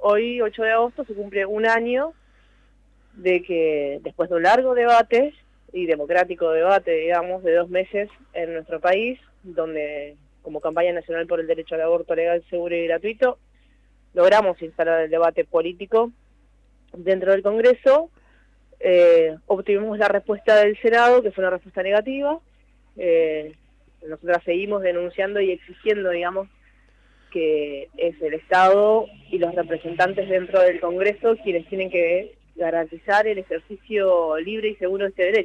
hoy, 8 de agosto, se cumple un año de que, después de un largo debate, y democrático debate, digamos, de 2 meses en nuestro país, donde, como campaña nacional por el derecho al aborto legal, seguro y gratuito, logramos instalar el debate político dentro del Congreso. Obtuvimos la respuesta del Senado, que fue una respuesta negativa. Nosotras seguimos denunciando y exigiendo, digamos, que es el Estado y los representantes dentro del Congreso quienes tienen que garantizar el ejercicio libre y seguro de este derecho.